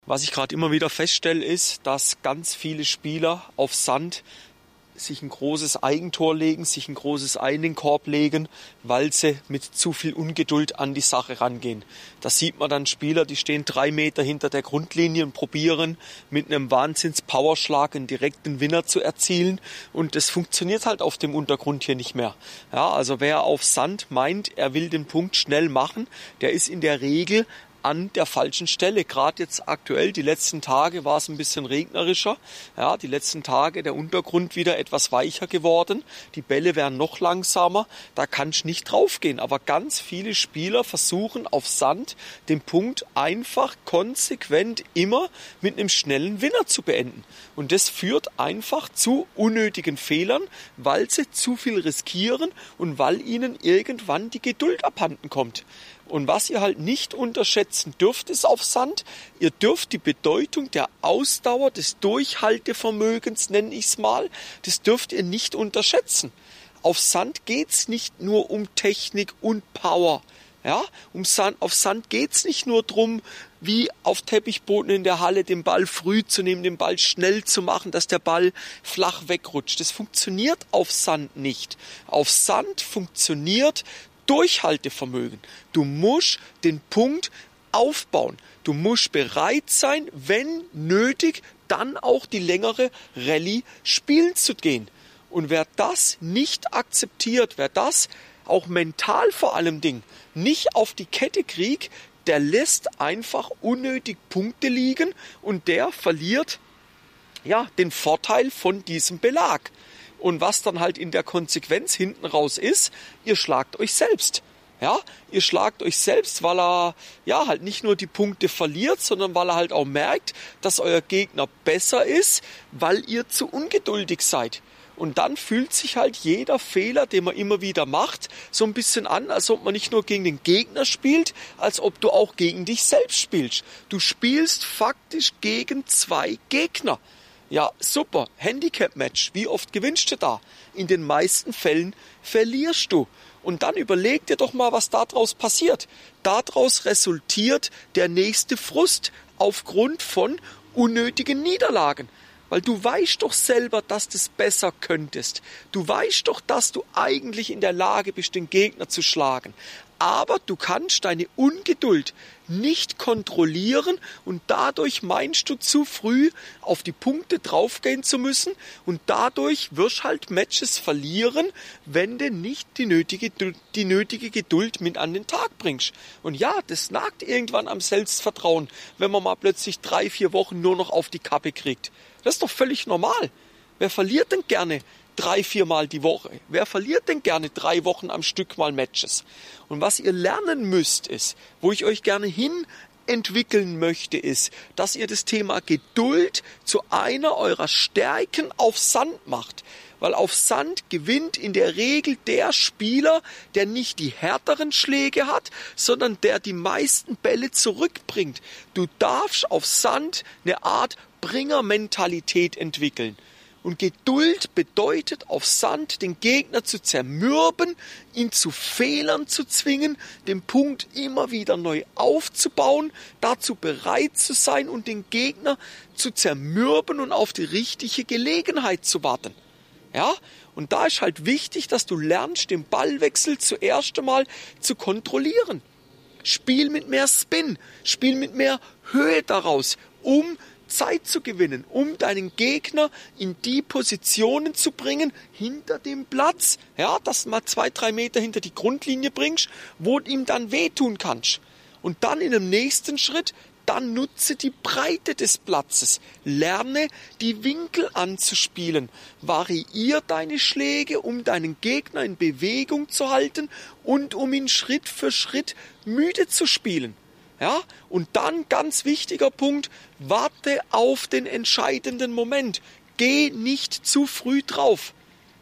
Was ich gerade immer wieder feststelle, ist, dass ganz viele Spieler auf Sand sich ein großes Eigentor legen, sich ein großes Ei in den Korb legen, weil sie mit zu viel Ungeduld an die Sache rangehen. Da sieht man dann Spieler, die stehen 3 Meter hinter der Grundlinie und probieren mit einem Wahnsinns-Powerschlag einen direkten Winner zu erzielen. Und das funktioniert halt auf dem Untergrund hier nicht mehr. Ja, also wer auf Sand meint, er will den Punkt schnell machen, der ist in der Regel an der falschen Stelle. Gerade jetzt aktuell, die letzten Tage war es ein bisschen regnerischer. Ja, die letzten Tage der Untergrund wieder etwas weicher geworden. Die Bälle werden noch langsamer. Da kannst du nicht draufgehen. Aber ganz viele Spieler versuchen auf Sand den Punkt einfach konsequent immer mit einem schnellen Winner zu beenden. Und das führt einfach zu unnötigen Fehlern, weil sie zu viel riskieren und weil ihnen irgendwann die Geduld abhanden kommt. Und was ihr halt nicht unterschätzen dürft, ist auf Sand, ihr dürft die Bedeutung der Ausdauer, des Durchhaltevermögens, nenne ich es mal, das dürft ihr nicht unterschätzen. Auf Sand geht's nicht nur um Technik und Power. Ja, auf Sand geht's nicht nur drum, wie auf Teppichboden in der Halle den Ball früh zu nehmen, den Ball schnell zu machen, dass der Ball flach wegrutscht. Das funktioniert auf Sand nicht. Auf Sand funktioniert Durchhaltevermögen. Du musst den Punkt aufbauen. Du musst bereit sein, wenn nötig, dann auch die längere Rallye spielen zu gehen. Und wer das nicht akzeptiert, wer das auch mental vor allem nicht auf die Kette kriegt, der lässt einfach unnötig Punkte liegen und der verliert den Vorteil von diesem Belag. Und was dann halt in der Konsequenz hinten raus ist, ihr schlagt euch selbst. Ja, ihr schlagt euch selbst, weil er halt nicht nur die Punkte verliert, sondern weil er halt auch merkt, dass euer Gegner besser ist, weil ihr zu ungeduldig seid. Und dann fühlt sich halt jeder Fehler, den man immer wieder macht, so ein bisschen an, als ob man nicht nur gegen den Gegner spielt, als ob du auch gegen dich selbst spielst. Du spielst faktisch gegen 2 Gegner. Ja, super. Handicap-Match. Wie oft gewinnst du da? In den meisten Fällen verlierst du. Und dann überleg dir doch mal, was daraus passiert. Daraus resultiert der nächste Frust aufgrund von unnötigen Niederlagen. Weil du weißt doch selber, dass du es besser könntest. Du weißt doch, dass du eigentlich in der Lage bist, den Gegner zu schlagen. Aber du kannst deine Ungeduld nicht kontrollieren und dadurch meinst du zu früh auf die Punkte draufgehen zu müssen und dadurch wirst halt Matches verlieren, wenn du nicht die nötige Geduld mit an den Tag bringst. Und ja, das nagt irgendwann am Selbstvertrauen, wenn man mal plötzlich 3-4 Wochen nur noch auf die Kappe kriegt. Das ist doch völlig normal. Wer verliert denn gerne 3-4 Mal die Woche? Wer verliert denn gerne 3 Wochen am Stück mal Matches? Und was ihr lernen müsst ist, wo ich euch gerne hin entwickeln möchte, ist, dass ihr das Thema Geduld zu einer eurer Stärken auf Sand macht. Weil auf Sand gewinnt in der Regel der Spieler, der nicht die härteren Schläge hat, sondern der die meisten Bälle zurückbringt. Du darfst auf Sand eine Art Bringermentalität entwickeln. Und Geduld bedeutet auf Sand den Gegner zu zermürben, ihn zu Fehlern zu zwingen, den Punkt immer wieder neu aufzubauen, dazu bereit zu sein und den Gegner zu zermürben und auf die richtige Gelegenheit zu warten. Ja, und da ist halt wichtig, dass du lernst, den Ballwechsel zuerst einmal zu kontrollieren. Spiel mit mehr Spin, spiel mit mehr Höhe daraus, um Zeit zu gewinnen, um deinen Gegner in die Positionen zu bringen, hinter dem Platz, ja, dass du mal 2-3 Meter hinter die Grundlinie bringst, wo du ihm dann wehtun kannst. Und dann in dem nächsten Schritt, dann nutze die Breite des Platzes, lerne die Winkel anzuspielen, variier deine Schläge, um deinen Gegner in Bewegung zu halten und um ihn Schritt für Schritt müde zu spielen. Ja, und dann ganz wichtiger Punkt, warte auf den entscheidenden Moment. Geh nicht zu früh drauf.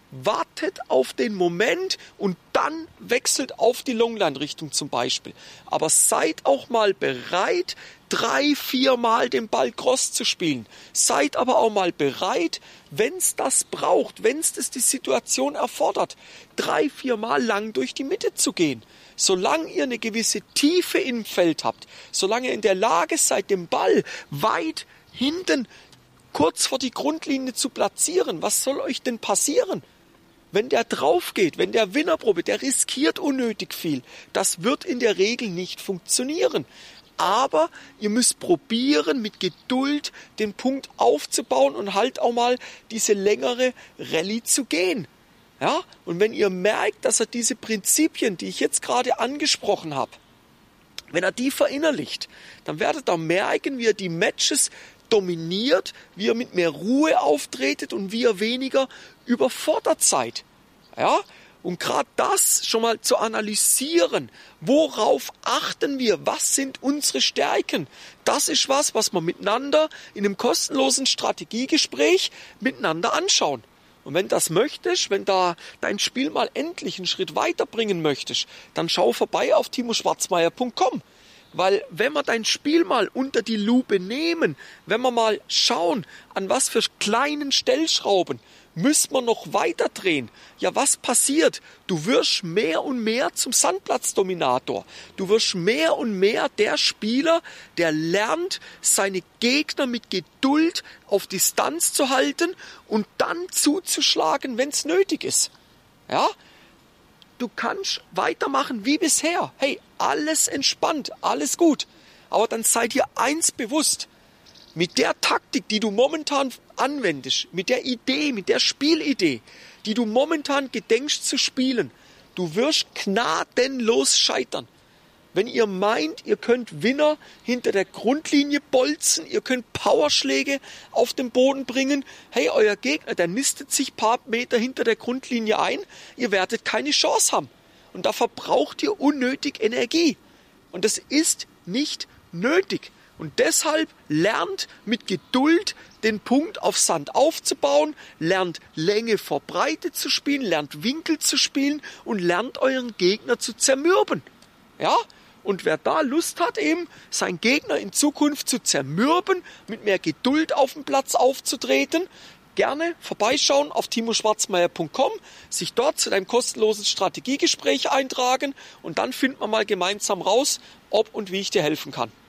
Wartet auf den Moment und dann wechselt auf die Longline-Richtung zum Beispiel. Aber seid auch mal bereit, 3-4 Mal den Ball cross zu spielen. Seid aber auch mal bereit, wenn es das braucht, wenn es das die Situation erfordert, 3-4 Mal lang durch die Mitte zu gehen. solange ihr eine gewisse Tiefe im Feld habt, solange ihr in der Lage seid, den Ball weit hinten kurz vor die Grundlinie zu platzieren, was soll euch denn passieren? Wenn der drauf geht, wenn der Winner probiert, der riskiert unnötig viel. Das wird in der Regel nicht funktionieren. Aber ihr müsst probieren, mit Geduld den Punkt aufzubauen und halt auch mal diese längere Rallye zu gehen. Ja? Und wenn ihr merkt, dass er diese Prinzipien, die ich jetzt gerade angesprochen habe, wenn er die verinnerlicht, dann werdet ihr merken, wie ihr die Matches dominiert, wie ihr mit mehr Ruhe auftretet und wie ihr weniger überfordert seid. Ja? Und gerade das schon mal zu analysieren, worauf achten wir, was sind unsere Stärken, das ist was wir miteinander in einem kostenlosen Strategiegespräch miteinander anschauen. Und wenn du das möchtest, wenn da dein Spiel mal endlich einen Schritt weiterbringen möchtest, dann schau vorbei auf timoschwarzmeier.com. Weil wenn wir dein Spiel mal unter die Lupe nehmen, wenn wir mal schauen, an was für kleinen Stellschrauben müssen wir noch weiter drehen. Ja, was passiert? Du wirst mehr und mehr zum Sandplatzdominator. Du wirst mehr und mehr der Spieler, der lernt, seine Gegner mit Geduld auf Distanz zu halten und dann zuzuschlagen, wenn es nötig ist. Ja? Du kannst weitermachen wie bisher. Hey, alles entspannt, alles gut. Aber dann sei dir eins bewusst. Mit der Taktik, die du momentan anwendest, mit der Idee, mit der Spielidee, die du momentan gedenkst zu spielen, du wirst gnadenlos scheitern. Wenn ihr meint, ihr könnt Winner hinter der Grundlinie bolzen, ihr könnt Powerschläge auf den Boden bringen, hey, euer Gegner, der nistet sich ein paar Meter hinter der Grundlinie ein, ihr werdet keine Chance haben. Und da verbraucht ihr unnötig Energie. Und das ist nicht nötig. Und deshalb lernt mit Geduld den Punkt auf Sand aufzubauen, lernt Länge vor Breite zu spielen, lernt Winkel zu spielen und lernt euren Gegner zu zermürben. Ja? Und wer da Lust hat, eben seinen Gegner in Zukunft zu zermürben, mit mehr Geduld auf dem Platz aufzutreten, gerne vorbeischauen auf timoschwarzmeier.com, sich dort zu deinem kostenlosen Strategiegespräch eintragen und dann finden wir mal gemeinsam raus, ob und wie ich dir helfen kann.